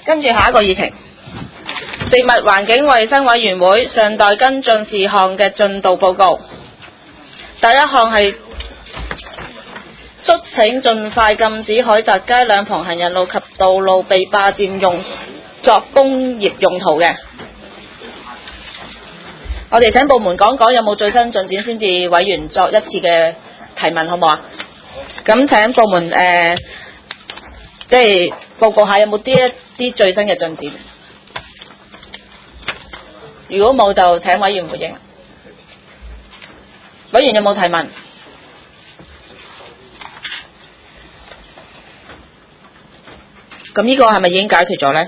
跟住下一個議程，食物環境衛生委員會尚待跟進事項嘅進度報告。第一項係促請盡快禁止海澤街兩旁行人路及道路被霸佔用作工業用途嘅。我哋請部門講講有冇最新進展，先至委員作一次嘅提問，好唔好啊？咁請部門即係報告下有冇啲一啲最新嘅進展。如果冇就請委員回應。委員有冇提問？咁呢個係咪已經解決咗呢？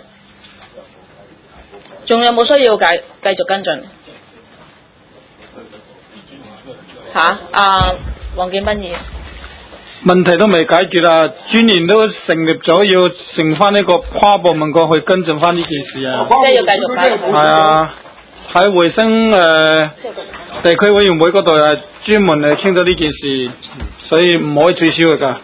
仲有冇需要繼續跟進？黃建斌議員。 問題都未解決啊！專員都成立咗，要成翻呢個跨部門過去跟進翻呢件事啊！ 即係要繼續翻。 係啊，喺衛生地區委員會嗰度係專門嚟傾到呢件事，所以唔可以取消㗎。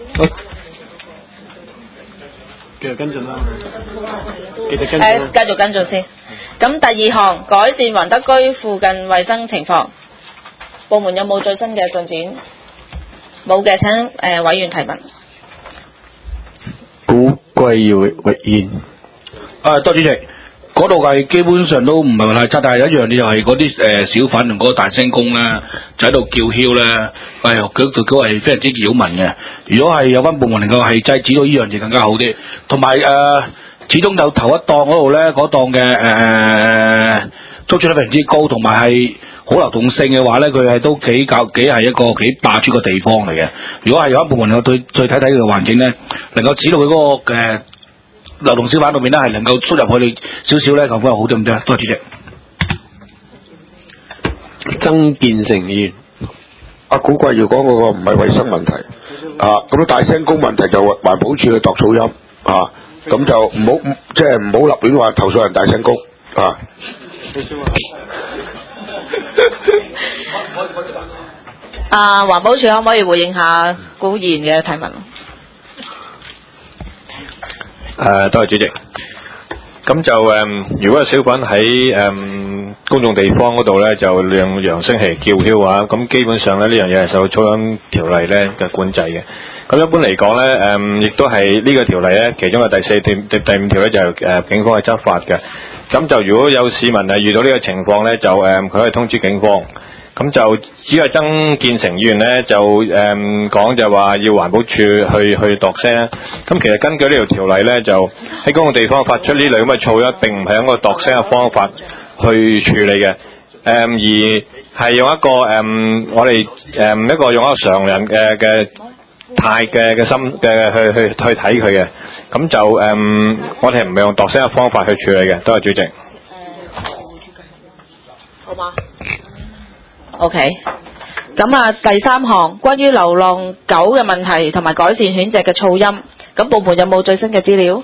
繼續跟進啦。繼續跟進先。咁第二項改善宏德居附近衛生情況，部門有冇最新嘅進展？冇嘅，請委員提問。 古貴委員。多主席，嗰度係基本上都唔係話太差，但係一樣嘢就係嗰啲小販同嗰個大聲公咧，就喺度叫囂咧，佢係非常之擾民嘅。如果係有關部門能夠係制止到呢樣嘢更加好啲，同埋始終有頭一檔嗰度咧，嗰檔嘅租出率非常之高，同埋係好流動性嘅話咧，佢係都幾係一個幾霸住個地方嚟嘅。如果係有一部門能夠再睇睇佢嘅環境咧，能夠指導佢嗰個流動小販裏面咧，係能夠輸入去少少咧，咁會好啲咁啫。多謝主席。 曾建成議員。阿古貴要講嗰個唔係衛生問題咁大聲公問題就環保署去度噪音咁就唔好立亂話投訴人大聲公環保署可唔可以回應下古議員嘅提問？ 多謝主席。咁就如果係小販喺公眾地方嗰度咧，就用揚聲器叫囂話，咁基本上咧呢樣嘢係受噪音條例咧嘅管制嘅。咁一般嚟講咧，亦都係呢個條例咧，其中嘅第5條咧就係警方係執法嘅。咁就如果有市民係遇到呢個情況咧，就佢可以通知警方。咁就只係曾建成議員咧就講就話要環保署去度聲。咁其實根據呢條條例咧，就喺公共地方發出呢類咁嘅噪音，並唔係一個度聲嘅方法去處理嘅。而係用一個我哋一個用一個常人嘅態嘅心嘅去睇佢嘅。咁就我哋唔係用度聲嘅方法去處理嘅。多謝主席。 好嗎？OK，咁第三項關於流浪狗嘅問題同埋改善犬隻嘅噪音，咁部門有冇最新嘅資料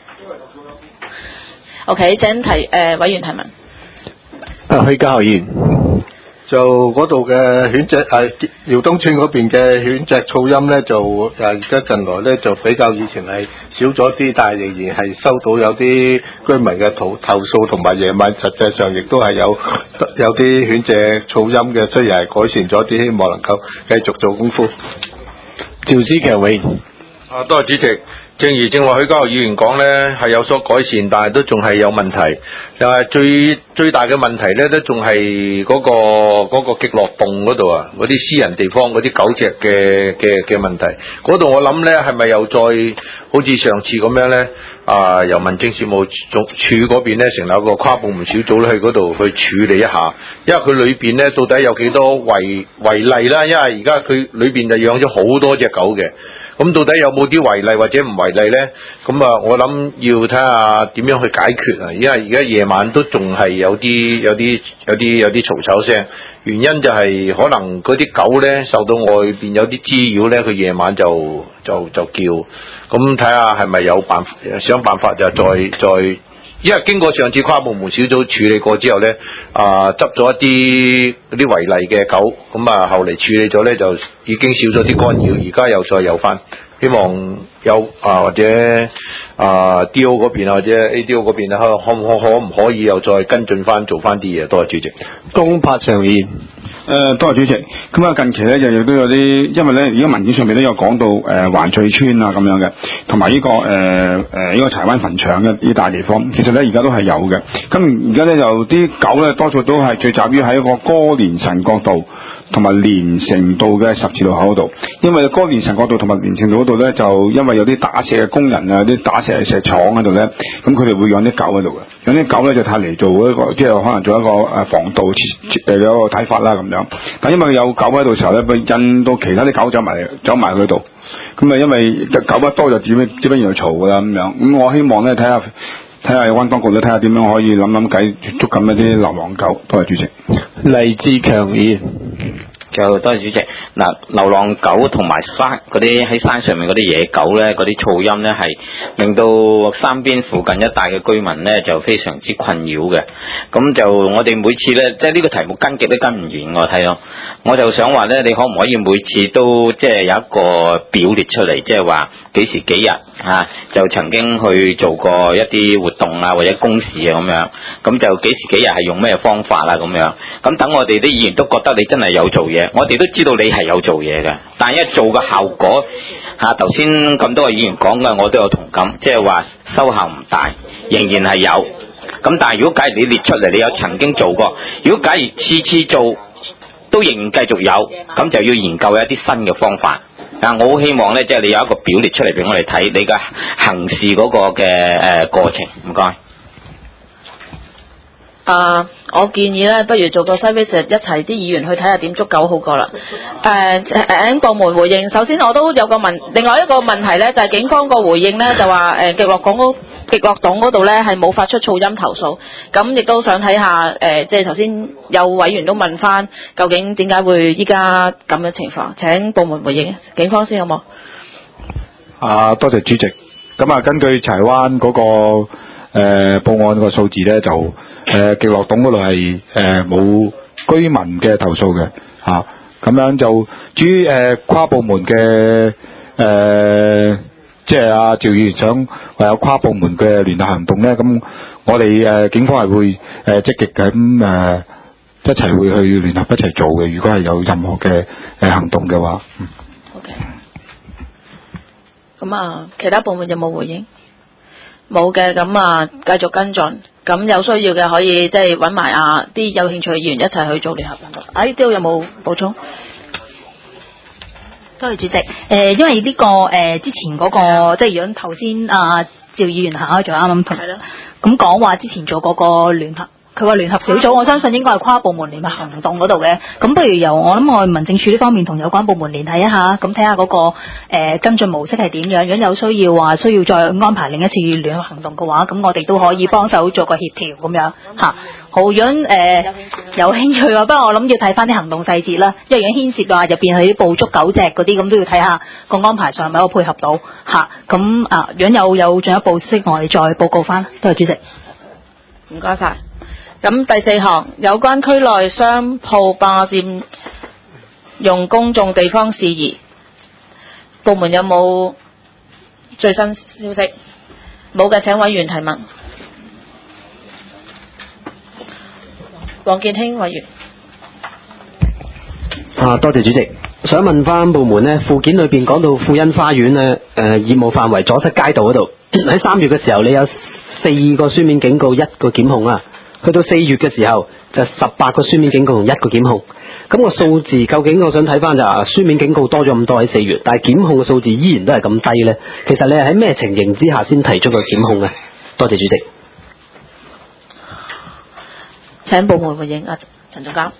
？OK， 請委員提問。 許家豪議員。就嗰度嘅犬隻耀東村嗰邊嘅犬隻噪音咧，就而家近來咧就比較以前係少咗啲，但係仍然係收到有啲居民嘅投訴，同埋夜晚實際上亦都係有啲犬隻噪音嘅，雖然係改善咗啲，希望能夠繼續做功夫。 趙思強委員。 多謝主席。正如正話許家豪議員講呢，係有所改善，但係都仲係有問題。又係最大嘅問題呢，都仲係嗰個極樂洞嗰度啊，嗰啲私人地方嗰啲狗隻嘅問題。嗰度我諗呢，係咪又再好似上次咁樣呢？由民政事務處嗰邊呢，成立一個跨部門小組去嗰度去處理一下，因為佢裏邊呢，到底有幾多違例啦？因為而家佢裏邊就養咗好多隻狗嘅。咁到底有冇啲違例或者唔違例呢？咁我諗要睇下點樣去解決啊！因為而家夜晚都仲係有啲嘈吵聲，原因就係可能嗰啲狗呢受到外邊有啲滋擾呢，佢夜晚就叫。咁睇下係咪有想辦法就再。因為經過上次跨部門小組處理過之後呢，執咗一啲嗰啲違例嘅狗，咁後嚟處理咗呢，就已經少咗啲干擾，而家又再有翻。 希望有或者DO 嗰邊或者 ADO 嗰邊可唔可以又再跟進翻做翻啲嘢？多謝主席。 公柏常議。 多謝主席。咁啊，近期咧就亦都有啲，因為咧而家文件上面都有講到環翠村啊咁樣嘅，同埋呢個呢個柴灣墳場嘅呢大地方，其實咧而家都係有嘅。咁而家咧就啲狗咧多數都係聚集於喺一個歌連臣角道同埋連城道嘅十字路口嗰度，因為歌連臣角道同埋連城道嗰度咧就因為有啲打石嘅工人啊，啲打石廠喺度咧，咁佢哋會養啲狗喺度嘅，養啲狗咧就睇嚟做一個即係可能做一個防盜有一個睇法啦咁樣。但因為有狗喺度嘅時候咧，會引到其他啲狗走埋佢度，咁啊因為狗一多就只不然就嘈噶啦咁樣。咁我希望咧睇下有關當局咧睇下點樣可以諗計捉緊一啲流浪狗。多謝主席。 黎志強議員。 就多謝主席。嗱，流浪狗同埋山嗰啲喺山上面嗰啲野狗咧，嗰啲噪音咧係令到山邊附近一帶嘅居民咧就非常之困擾嘅。咁就我哋每次咧，即係呢個題目跟極都跟唔完我睇到，我就想話咧，你可唔可以每次都即係有一個表列出嚟，即係話幾時幾日就曾經去做過一啲活動啊或者公事啊咁樣，咁就幾時幾日係用咩方法啦咁樣，咁等我哋啲議員都覺得你真係有做嘢。我哋都知道你係有做嘢嘅，但係一做嘅效果頭先咁多個議員講嘅，我都有同感，即係話收效唔大，仍然係有。咁但係如果假如你列出嚟，你有曾經做過，如果假如次次做都仍然繼續有，咁就要研究一啲新嘅方法。但我好希望咧，即係你有一個表列出嚟俾我哋睇，你嘅行事嗰個嘅過程。唔該。 我建議咧，不如做個 service 一齊啲議員去睇下點捉狗好過啦。部門回應，首先我都有個另外一個問題咧，就係警方個回應咧，就話極樂洞嗰度咧係冇發出噪音投訴，咁亦都想睇下即係頭先有委員都問翻，究竟點解會依家咁嘅情況？請部門回應，警方先好冇？ 多謝主席。咁啊，根據柴灣嗰個報案個數字咧，就極樂洞嗰度係冇居民嘅投訴嘅咁樣就至於跨部門嘅即係阿趙議員想話有跨部門嘅聯合行動咧，咁我哋警方係會積極咁一齊會去聯合一齊做嘅。如果係有任何嘅行動嘅話 ，OK。咁其他部門有冇回應？冇嘅，咁繼續跟進。咁有需要嘅可以即係揾埋啲有興趣嘅議員一齊去做聯合行動。呢度有冇補充？ 多謝主席。因為呢個之前嗰個即係如果頭先趙議員行開咗啱啱同咁講話之前做嗰個聯合。佢話聯合小組，我相信應該係跨部門聯合行動嗰度嘅。咁不如由我諗我民政處呢方面同有關部門聯繫一下，咁睇下嗰個跟進模式係點樣。如果有需要話需要再安排另一次聯合行動嘅話，咁我哋都可以幫手做個協調咁樣嚇。好，如果有興趣嘅，不過我諗要睇翻啲行動細節啦，因為而家牽涉話入邊係啲捕捉狗隻嗰啲，咁都要睇下個安排上係咪可以配合到嚇。咁如果有進一步消息，我哋再報告翻。多謝主席。 唔該晒。咁第4項，有關區內商鋪霸佔用公眾地方事宜，部門有冇最新消息？冇嘅，請委員提問。黃健興委員。 多謝主席。想問翻部門呢，附件裏邊講到富欣花園呢，業務範圍左側街道嗰度，喺3月嘅時候你有4個書面警告，1個檢控啊。去到4月嘅時候就18個書面警告同1個檢控，咁個數字究竟我想睇翻就書面警告多咗咁多喺4月，但係檢控嘅數字依然都係咁低呢？其實你係喺咩情形之下先提出個檢控呢？多謝主席。 請部門回應陳總監。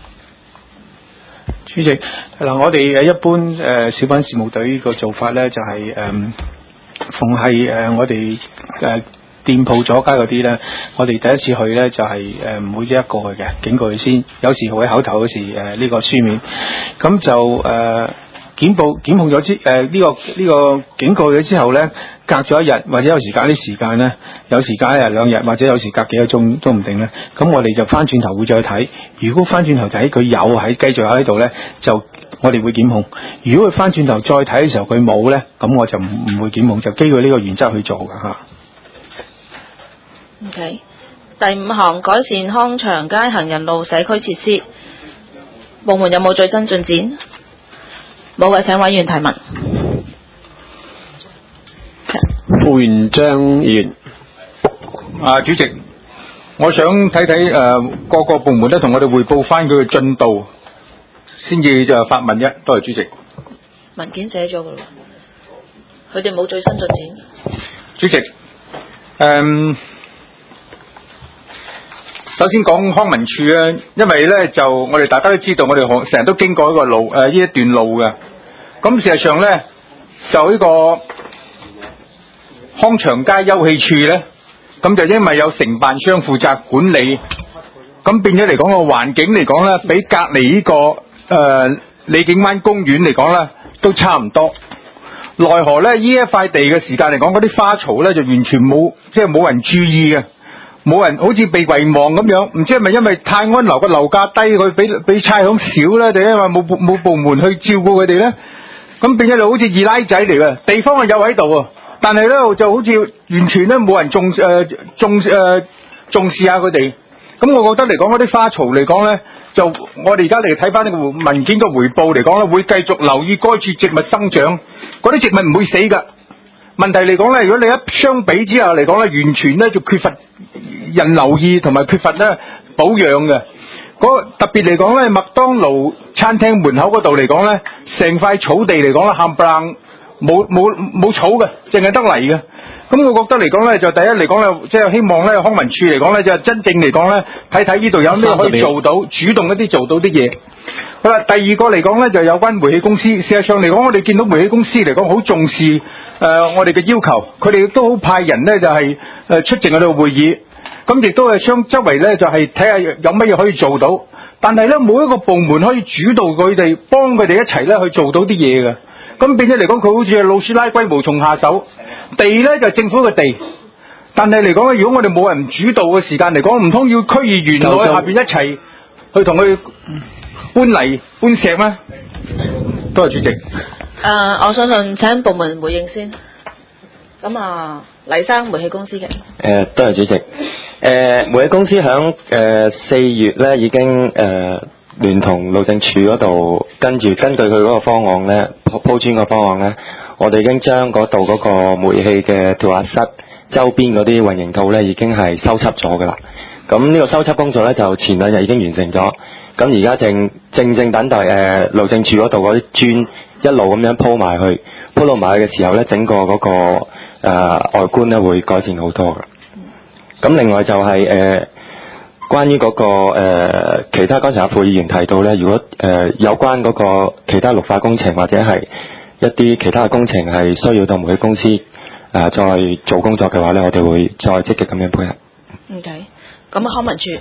主席，我哋一般小品事務隊個做法呢，就係逢係我哋店鋪阻街嗰啲咧，我哋第一次去咧就係唔會一個去嘅，警告佢先。有時會喺口頭嗰時呢個書面，咁就檢控咗呢個警告咗之後咧，隔咗1日或者有時隔啲時間咧，有時隔1日2日或者有時隔幾個鐘都唔定咧。咁我哋就翻轉頭會再睇，如果翻轉頭睇佢繼續喺度咧，就我哋會檢控。如果佢翻轉頭再睇嘅時候佢冇咧，咁我就唔會檢控，就基於呢個原則去做㗎嚇。 OK， 第5項改善康祥街行人路社區設施，部門有冇最新進展？冇嘅，請委員提問。 副員張議員。 主席，我想睇睇各個部門咧同我哋匯報翻佢嘅進度，先至就發問啫。多謝主席。 文件寫咗㗎啦，佢哋冇最新進展。 主席，首先講康文署啊，因為咧就我哋大家都知道，我哋成日都經過一個路呢一段路嘅。咁事實上咧，就呢個康祥街休憩處咧，咁就因為有承辦商負責管理，咁變咗嚟講個環境嚟講咧，比隔離呢個李景灣公園嚟講咧，都差唔多。奈何咧呢一塊地嘅時間嚟講，嗰啲花槽咧就完全冇，即係冇人注意嘅。冇人好似被遺忘咁樣，唔知係咪因為泰安樓個樓價低，佢俾差餉少咧，定因為冇部門去照顧佢哋咧？咁變咗就好似二奶仔嚟嘅，地方係有喺度，但係咧就好似完全咧冇人重視下佢哋。咁我覺得嚟講嗰啲花槽嚟講咧，就我哋而家嚟睇翻呢個文件嘅回報嚟講咧，會繼續留意該處植物生長，嗰啲植物唔會死㗎。問題嚟講咧，如果你一相比之下嚟講咧，完全咧就缺乏人留意同埋缺乏咧保養嘅。特別嚟講咧，麥當勞餐廳門口嗰度嚟講咧，成塊草地嚟講咧，冚唪唥冇草嘅，淨係得泥嘅。咁我覺得嚟講咧，就第一嚟講咧，即係希望咧康文署嚟講咧，就真正嚟講咧，睇睇呢度有咩可以做到，主動一啲做到啲嘢。好啦，第二個嚟講咧，就有關煤氣公司。事實上嚟講，我哋見到煤氣公司嚟講好重視我哋嘅要求，佢哋都好派人咧就係出席我哋嘅會議，咁亦都係將周圍咧就係睇下有乜嘢可以做到。但係咧冇一個部門可以主導佢哋，幫佢哋一齊咧去做到啲嘢嘅。咁變咗嚟講，佢好似係老鼠拉龜無從下手。地咧就係政府嘅地，但係嚟講咧，如果我哋冇人主導嘅時間嚟講，唔通要區議員喺下邊一齊去同佢搬泥搬石咩？多謝主席。 我相信請部門回應先。咁黎生，煤氣公司嘅。 多謝主席。煤氣公司響4月咧已經聯同路政署嗰度根據佢嗰個方案咧鋪磚個方案咧，我哋已經將嗰度嗰個煤氣嘅調壓室周邊嗰啲混凝土咧已經係修葺咗㗎啦。咁呢個修葺工作咧就前2日已經完成咗。咁而家正等待路政署嗰度嗰啲磚一路咁樣鋪到埋去嘅時候咧，整個嗰個外觀咧會改善好多㗎。咁另外就係關於嗰個其他剛才阿副議員提到咧，如果有關嗰個其他綠化工程或者係一啲其他嘅工程係需要到煤氣公司再做工作嘅話咧，我哋會再積極咁樣配合。 OK， 咁康文署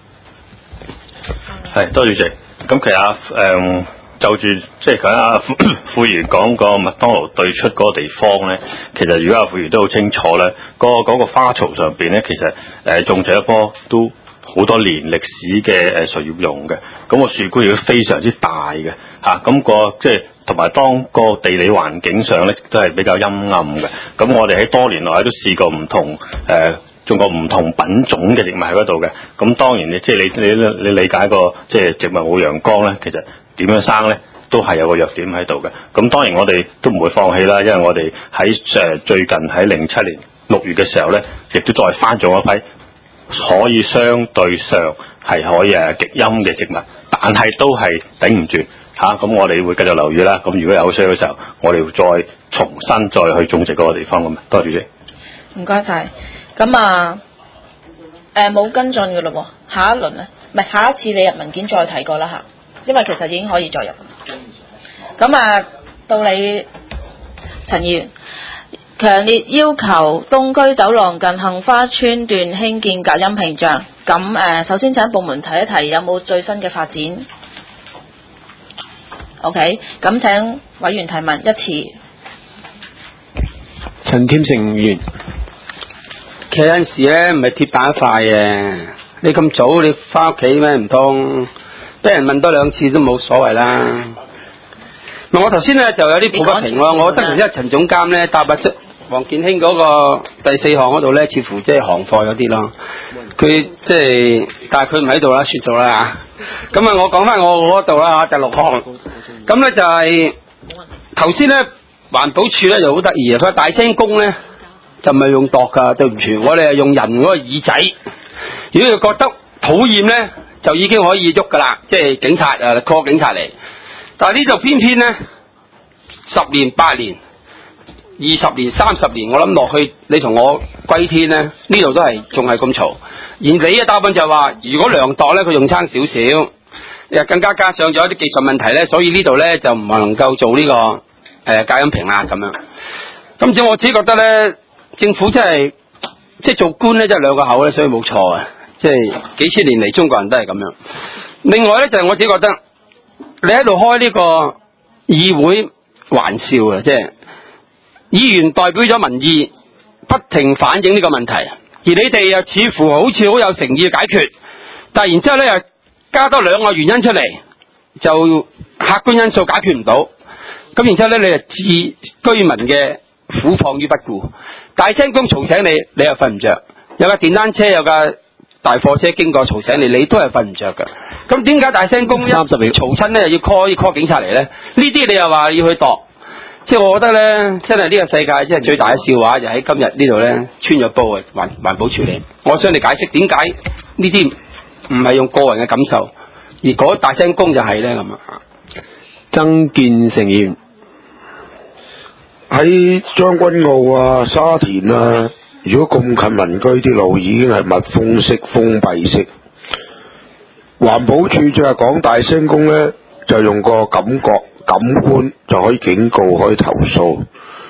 係多謝主席。咁其實就住即係阿副議員講個麥當勞對出嗰個地方咧，其實如果阿副議員都好清楚咧，嗰個花槽上邊咧，其實種咗一棵都好多年歷史嘅樹葉用嘅，咁個樹冠亦都非常之大嘅嚇，咁即係同埋當個地理環境上咧都係比較陰暗嘅。咁我哋喺多年來都試過唔同種過唔同品種嘅植物喺嗰度嘅。咁當然即係你理解個即係植物冇陽光咧，其實點樣生咧都係有個弱點喺度嘅。咁當然我哋都唔會放棄啦，因為我哋喺最近喺07年6月嘅時候咧，亦都再翻種一批可以相對上係可以極陰嘅植物，但係都係頂唔住嚇。咁我哋會繼續留意啦。咁如果有需要嘅時候，我哋會再重新再去種植嗰個地方咁。多謝主席。 唔該晒。咁冇跟進嘅咯喎，下一輪咧，唔係下一次你入文件再提過啦嚇，因為其實已經可以再入。咁到你陳議員。強烈要求東區走廊近杏花村段興建隔音屏障。咁首先請部門提一提有冇最新嘅發展。OK， 咁請委員提問一次。 陳添成議員， 其實有陣時咧唔係鐵板一塊嘅，你咁早你翻屋企咩？唔通俾人問多2次都冇所謂啦。 我頭先咧就有啲抱不平喎，我覺得頭先陳總監咧答不出黃建興嗰個第4項嗰度咧，似乎即係行貨有啲咯。佢即係，但係佢唔喺度啦，説咗啦。咁啊，我講翻我嗰度啦，第6項。咁咧就係頭先咧環保署咧就好得意啊，佢話大聲公咧就唔係用度㗎，對唔住，我哋係用人嗰個耳仔。如果佢覺得討厭咧，就已經可以喐㗎啦，即係警察call 警察嚟。但係呢度偏偏咧10年、8年、20年、30年，我諗落去，你同我歸天咧，呢度都係仲係咁嘈。而你嘅答案就係話，如果量度咧，佢仲差少少，又更加加上咗一啲技術問題咧，所以呢度咧就唔係能夠做呢、個隔音屏啦咁樣。咁至我自己覺得咧，政府真係即係做官咧，真係兩個口咧，所以冇錯嘅。即係幾千年嚟，中國人都係咁樣。另外咧就係、我自己覺得，你喺度開呢個議會玩笑嘅，即係議員代表咗民意，不停反映呢個問題，而你哋又似乎好似好有誠意解決，但係然之後咧又加多2個原因出嚟，就客觀因素解決唔到，咁然之後咧你就置居民嘅苦況於不顧，大聲公嘈醒你，你又瞓唔着；有架電單車有架大貨車經過嘈醒你，你都係瞓唔着㗎。咁點解大聲公30秒嘈親咧，又要 call 警察嚟咧？呢啲你又話要去度，即係我覺得咧，真係呢個世界真係最大嘅笑話，就喺今日呢度咧穿咗煲啊！環保處理，我想你解釋點解呢啲唔係用個人嘅感受，而嗰大聲公就係咧咁啊！ 曾建成議員喺將軍澳啊、沙田啊，如果咁近民居，啲路已經係密封式、封閉式。環保署就係講大聲公咧，就用個感官就可以警告、可以投訴。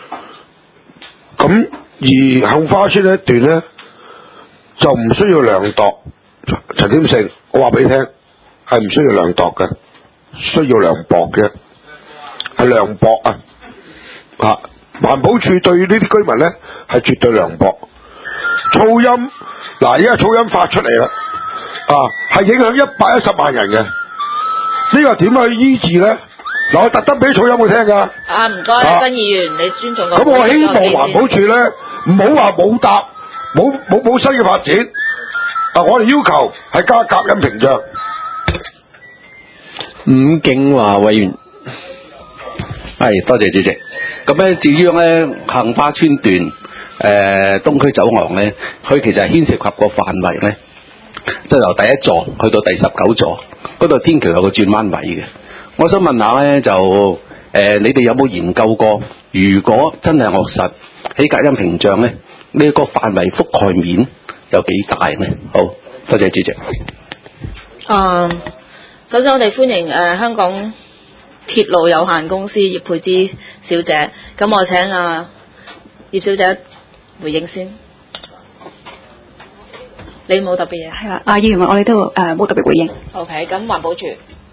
咁而杏花村呢一段咧，就唔需要量度。陳添成，我話俾你聽，係唔需要量度嘅，需要量博嘅，係量博啊！啊，環保署對呢啲居民咧係絕對量博。噪音嗱，而家噪音發出嚟啦。係影響110萬人嘅，呢個點去醫治咧？嗱，我特登俾噪音佢聽㗎。 唔該，曾議員，你尊重個。 咁我希望環保署咧，唔好話冇答，冇新嘅發展。我哋要求係加隔音屏障。 伍敬華委員， 係多謝主席。咁咧，至於咧杏花村段東區走廊咧，佢其實係牽涉及個範圍咧。就由第1座去到第19座，嗰度天橋有個轉彎位嘅。我想問下咧，就你哋有冇研究過，如果真係落實起隔音屏障咧，呢個範圍覆蓋面有幾大呢？好，多謝主席。 首先我哋歡迎香港鐵路有限公司葉佩芝小姐，咁我請葉小姐回應先。你冇特別嘢？ 係啦，議員我哋都冇特別回應。 OK， 咁環保署。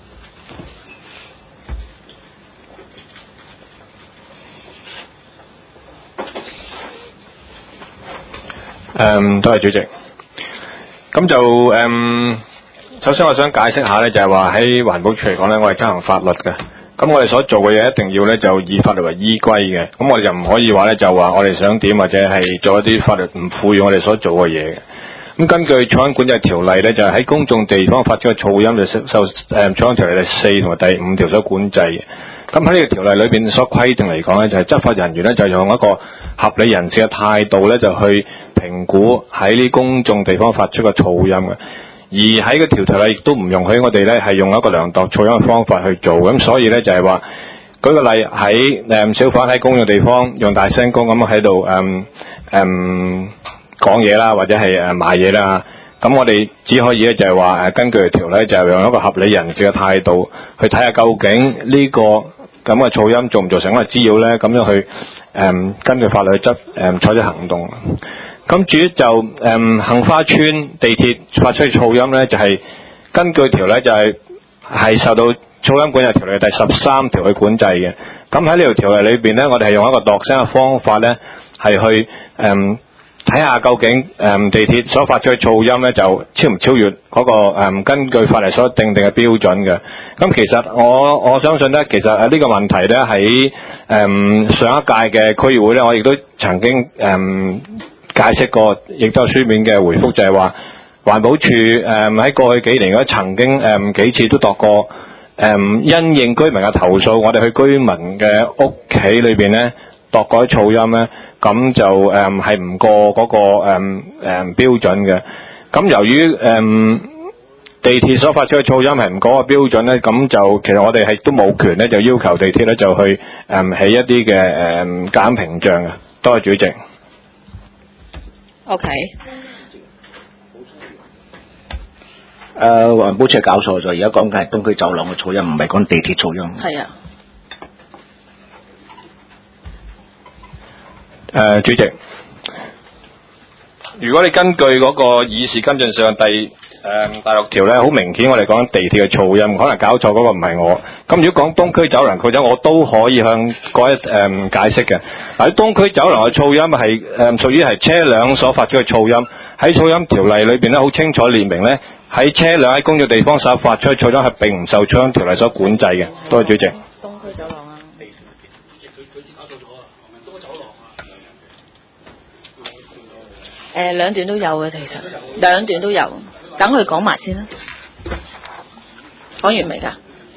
多謝主席。咁就首先我想解釋下咧，就係話喺環保署嚟講咧，我係執行法律嘅。咁我哋所做嘅嘢一定要咧就以法律為依歸嘅。咁我哋就唔可以話咧就話我哋想點或者係做一啲法律唔賦予我哋所做嘅嘢嘅。咁根據噪音管制條例咧，就係喺公眾地方發出嘅噪音就受噪音條例第4同埋第5條所管制嘅。咁喺呢個條例裏邊所規定嚟講咧，就係執法人員咧就用一個合理人士嘅態度咧，就去評估喺呢公眾地方發出嘅噪音嘅。而喺個條例亦都唔容許我哋咧係用一個量度噪音嘅方法去做。咁所以咧就係話，舉個例喺小販喺公眾地方用大聲公咁喺度講嘢啦，或者係賣嘢啦，咁我哋只可以咧就係話根據條例就係用一個合理人士嘅態度去睇下究竟呢個咁嘅噪音造唔造成一個滋擾咧，咁樣去根據法律去採取行動。咁至於就杏花村地鐵發出嘅噪音咧，就係根據條例就係受到噪音管制條例第13條去管制嘅。咁喺呢條條例裏邊咧，我哋係用一個度聲嘅方法咧，係去睇下究竟地鐵所發出嘅噪音咧，就超唔超越嗰個根據法例所定嘅標準嘅。咁其實我相信咧，其實呢個問題咧喺上一屆嘅區議會咧，我亦都曾經解釋過，亦都有書面嘅回覆，就係話環保署喺過去幾年咧曾經幾次都度過因應居民嘅投訴，我哋去居民嘅屋企裏邊咧度過啲噪音咧。咁就係唔過嗰個標準嘅。咁由於地鐵所發出嘅噪音係唔過個標準咧，咁就其實我哋係都冇權咧，就要求地鐵咧就去起一啲嘅隔音屏障嘅。多謝主席。 OK。 環保署搞錯咗，而家講緊係東區走廊嘅噪音，唔係講地鐵噪音。 係啊。 主席，如果你根據嗰個議事跟進上第6條咧，好明顯我哋講地鐵嘅噪音，可能搞錯嗰個唔係我。咁如果講東區走廊噪音，我都可以向各位解釋嘅。喺東區走廊嘅噪音係屬於係車輛所發出嘅噪音，喺噪音條例裏邊咧好清楚列明咧，喺車輛喺公眾地方所發出嘅噪音係並唔受噪音條例所管制嘅。多謝主席。 東區走廊啊。兩段都有嘅，其實兩段都有，等佢講埋先啦。講完未㗎？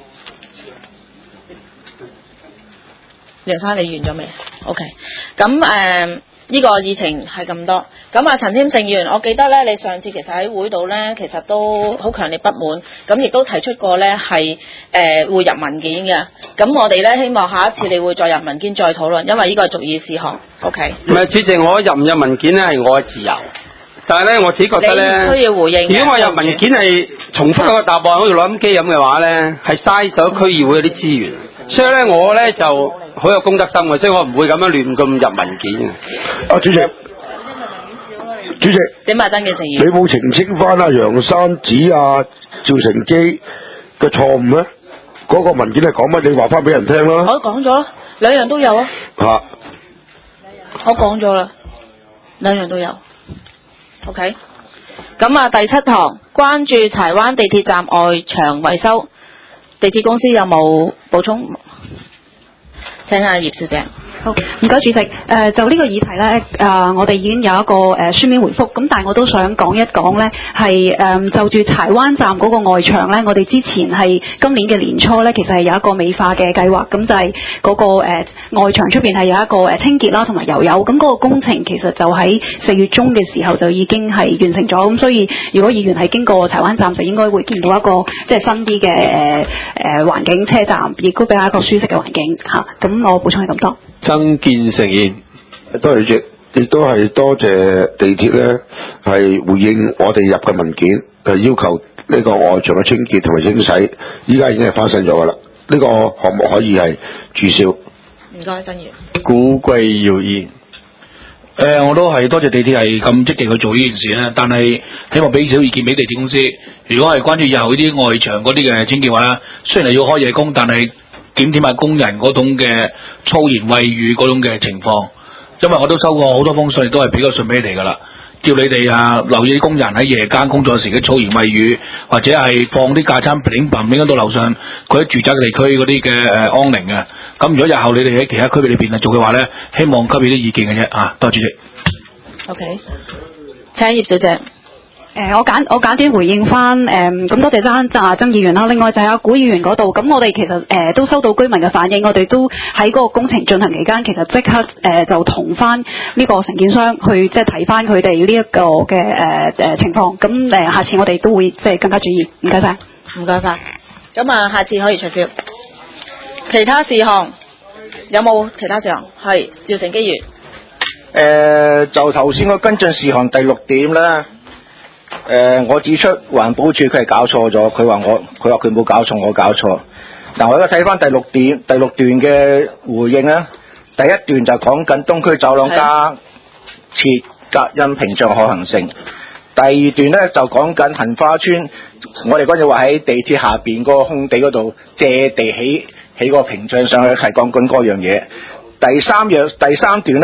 梁生，你完咗未 ？OK， 咁呢個議程係咁多。咁啊，陳添盛議員，我記得咧，你上次其實喺會度咧，其實都好強烈不滿，咁亦都提出過咧係會入文件嘅。咁我哋咧希望下一次你會再入文件再討論，因為呢個係逐議事項。OK。唔係，主席，我入唔入文件咧係我嘅自由，但係咧我自己覺得咧，你需要回應。如果我入文件係重複一個答案，好似錄音機咁嘅話咧，係嘥咗區議會嗰啲資源。所以咧，我咧就好有公德心嘅，所以我唔會咁樣亂咁入文件嘅。 主席， 點啊，曾健成議員？ 你冇澄清翻阿楊生指阿趙成基嘅錯誤咧？嗰個文件係講乜？你話翻俾人聽啦。 我講咗，兩樣都有啊。 嚇！ 我講咗啦，兩樣都有。OK。咁啊，第7堂關注柴灣地鐵站外牆維修，地鐵公司有冇補充？請下葉小姐。 好，唔該主席。就呢個議題咧，我哋已經有一個書面回覆，咁但係我都想講一講咧，係就住柴灣站嗰個外牆咧，我哋之前係今年嘅年初咧，其實係有一個美化嘅計劃，咁就係嗰個外牆出邊係有一個清潔啦，同埋油油，咁嗰個工程其實就喺4月中嘅時候就已經係完成咗，咁所以如果議員係經過柴灣站，就應該會見到一個即係新啲嘅環境車站，亦都比較一個舒適嘅環境嚇。咁我補充係咁多。 曾健成議員， 多謝主席，亦都係多謝地鐵咧，係回應我哋入嘅文件，要求呢個外牆嘅清潔同埋清洗，依家已經係發生咗噶啦。呢個項目可以係註銷。 唔該，曾議員。 古貴謠言。我都係多謝地鐵係咁積極去做呢件事咧，但係希望俾少意見俾地鐵公司。如果係關於以後呢啲外牆嗰啲嘅清潔話，雖然係要開夜工，但係檢點下工人嗰種嘅粗言穢語嗰種嘅情況，因為我都收過好多封信，都係俾個信俾你哋噶啦，叫你哋留意工人喺夜間工作時嘅粗言穢語，或者係放啲架撐乒乓應該到樓上嗰啲住宅地區嗰啲嘅安寧嘅。咁如果日後你哋喺其他區域裏邊做嘅話咧，希望給予啲意見嘅啫啊，多謝主席。 OK， 請葉小姐。 我簡短回應翻咁多謝曾議員啦。另外就係阿古議員嗰度，咁我哋其實都收到居民嘅反映，我哋都喺嗰個工程進行期間，其實即刻就同翻呢個承建商去即係睇翻佢哋呢一個嘅情況。咁下次我哋都會即係更加注意。唔該晒。 唔該晒。咁啊，下次可以取消。其他事項有冇其他事項？係趙成基議員。 就頭先個跟進事項第6點咧。我指出環保署佢係搞錯咗，佢話佢冇搞錯，我搞錯。嗱，我而家睇翻第6段嘅回應咧，第1段就講緊東區走廊加設隔音屏障可行性，第2段咧就講緊杏花村，我哋嗰陣話喺地鐵下邊嗰個空地嗰度借地起個屏障上去，係講緊嗰樣嘢。第三段咧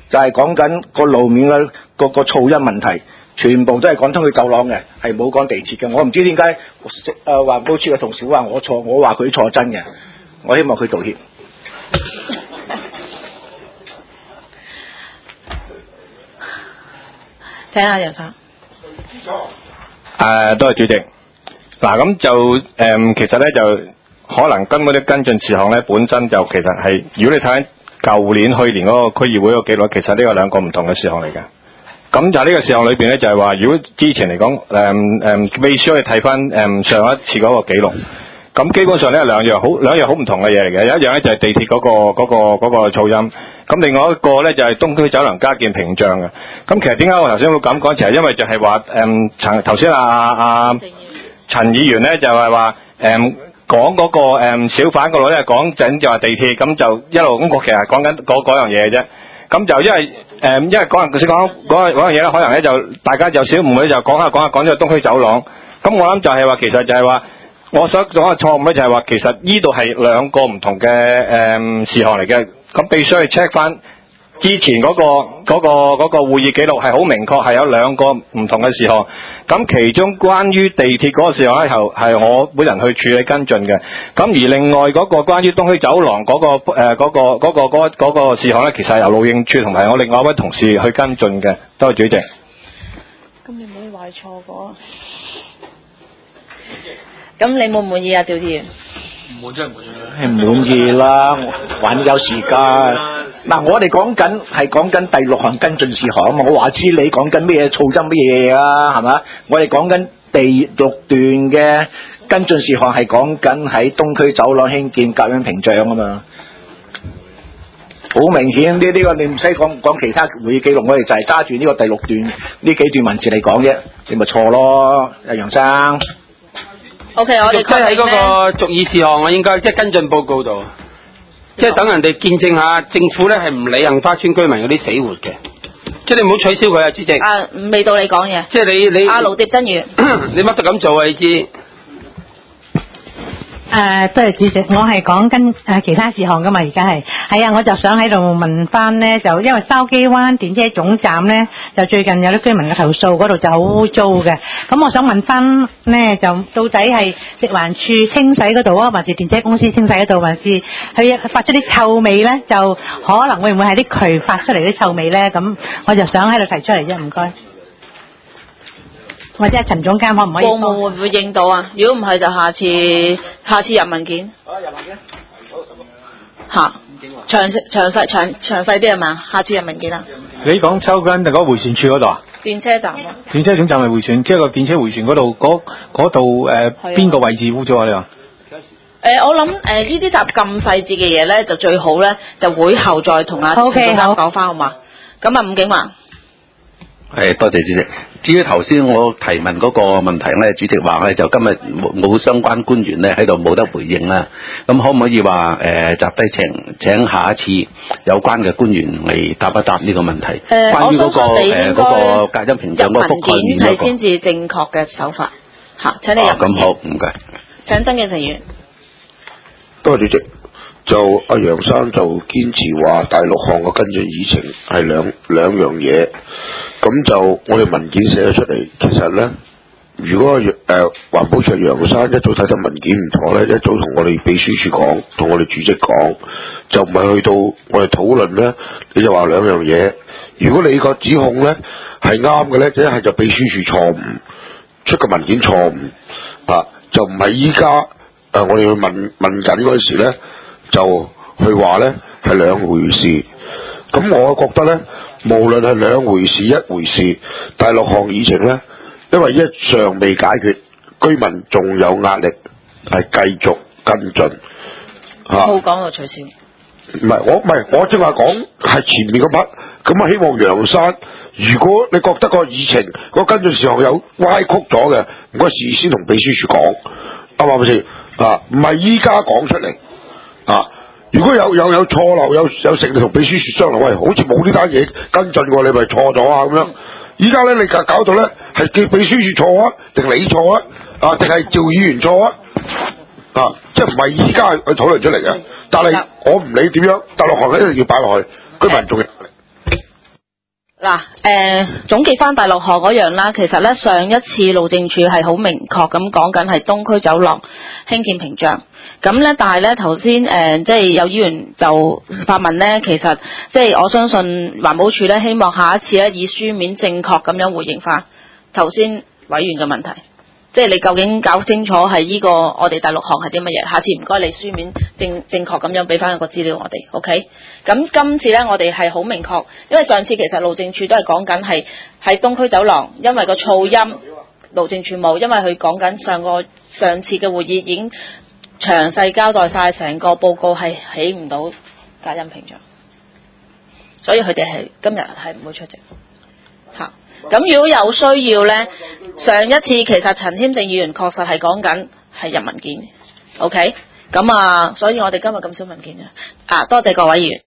就係講緊個路面嘅個噪音問題，全部都係講通去走廊嘅，係冇講地鐵嘅。我唔知點解環保署嘅同事話我錯，我話佢錯真嘅，我希望佢道歉。 請下楊生。 多謝主席。嗱，咁就其實咧就可能根本啲跟進事項咧，本身就其實係，如果你睇緊舊年、去年嗰個區議會個記錄，其實呢個兩個唔同嘅事項嚟嘅。咁就呢個事項裏邊咧，就係話，如果之前嚟講，未需要睇翻上一次嗰個記錄。咁基本上咧兩樣好唔同嘅嘢嚟嘅，有一樣咧就係地鐵嗰個噪音，咁另外一個咧就係東區走廊加建屏障嘅。咁其實點解我頭先會咁講，就係因為就係話頭先陳議員咧就係話講嗰個小販嗰度咧講緊就話地鐵，咁就一路咁，我其實講緊嗰樣嘢嘅啫。咁就因為講先講嗰樣嘢咧，可能咧就大家有少誤會，就講咗東區走廊。咁我諗就係話其實就係話。我想講嘅錯誤咧就係話，其實呢度係兩個唔同嘅事項嚟嘅，咁必須去 check 翻之前嗰個會議記錄係好明確，係有兩個唔同嘅事項。咁其中關於地鐵嗰個事項咧，係我本人去處理跟進嘅。咁而另外嗰個關於東區走廊嗰個事項咧，其實係由路政處同埋我另外一位同事去跟進嘅。多謝主席。 咁你唔可以話錯過。咁你滿唔滿意啊，趙議員？ 唔滿真係唔滿意。係唔滿意啦，還有時間。嗱，我哋講緊第6項跟進事項啊嘛，我話知你講緊咩噪音乜嘢啊，係嘛？我哋講緊第6段嘅跟進事項係講緊喺東區走廊興建隔音屏障啊嘛。好明顯呢個你唔使講其他會議記錄，我哋就係揸住呢個第6段呢幾段文字嚟講啫，你咪錯咯，楊生。 O.K. 我哋即係喺嗰個續議事項，我應該即係跟進報告度，即係等人哋見證下政府咧係唔理杏花村居民嗰啲死活嘅，即係你唔好取消佢啊，主席。 未到你講嘢。 即係你盧碟真議員， 你乜都咁做啊，你知。 多謝主席，我係講緊其他事項噶嘛，而家係啊，我就想喺度問翻呢，就因為筲箕灣電車總站呢，就最近有啲居民嘅投訴，嗰度就好污糟嘅。咁我想問翻呢，就到底係食環署清洗嗰度啊，還是電車公司清洗嗰度，還是佢發出啲臭味呢？就可能會唔會係啲渠發出嚟啲臭味呢？咁我就想喺度提出嚟啫，唔該。或者陳總監可唔可以？部門會唔會應到啊？如果唔係就下次入文件。入文件。嚇。詳細啲係嘛？下次入文件啊。 你講抽緊定嗰回旋處嗰度啊？ 電車站啊。電車總站係回旋，即係個電車回旋嗰度嗰度邊個位置污糟啊？你話？ 我諗呢啲集咁細節嘅嘢咧，就最好咧，就會後再同陳總監講翻好嘛？咁啊，伍景華。 多謝主席。至於頭先我提問嗰個問題咧，主席話咧就今日冇相關官員咧喺度冇得回應啦。咁可唔可以話集低請下一次有關嘅官員嚟答一答呢個問題？關於嗰個隔音屏障嗰個覆蓋面嗰個。 先至正確嘅手法嚇，請你入。 咁好，唔該。 請曾健成員。 多謝主席。就阿楊生就堅持話第6項嘅跟進議程係兩樣嘢，咁就我哋文件寫咗出嚟，其實咧，如果環保署楊生一早睇得文件唔妥咧，一早同我哋秘書處講，同我哋主席講，就唔係去到我哋討論咧，你就話兩樣嘢。如果你個指控咧係啱嘅咧，一係就秘書處錯誤，出個文件錯誤啊，就唔係依家我哋去問緊嗰時咧。就去話咧係兩回事，咁我覺得咧，無論係兩回事一回事，第6項議程咧，因為一尚未解決，居民仲有壓力，係繼續跟進嚇。 冇講到取消。 唔係我正話講係前面嗰 part，咁啊希望楊生，如果你覺得個議程個跟進事項有歪曲咗嘅，唔該事先同秘書處講，啱唔啱先啊？唔係依家講出嚟。啊！如果有錯漏，有成，你同秘書處商量，喂，好似冇呢單嘢跟進過，你咪錯咗啊咁樣。依家咧你搞到咧係叫秘書處錯啊，定你錯啊？定係趙議員錯啊？即係唔係依家去討論出嚟嘅？但係我唔理點樣，第6項一定要擺落去，居民仲有。 嗱，總結翻第6項嗰樣啦，其實咧上一次路政署係好明確咁講緊係東區走廊興建屏障，咁咧但係咧頭先即係有議員就發問咧，其實即係我相信環保署咧希望下一次咧以書面正確咁樣回應翻頭先委員嘅問題。即係你究竟搞清楚係呢個我哋第6項係啲乜嘢？下次唔該你書面正確咁樣俾翻一個資料我哋 ，OK？ 咁今次咧我哋係好明確，因為上次其實路政署都係講緊係喺東區走廊，因為個噪音路政署冇，因為佢講緊上次嘅會議已經詳細交代晒成個報告係起唔到隔音屏障，所以佢哋係今日係唔會出席嚇。咁如果有需要呢，上一次其實陳添正議員確實係講緊係入文件 ，OK？ 咁所以我哋今日咁少文件啫。多謝各位議員。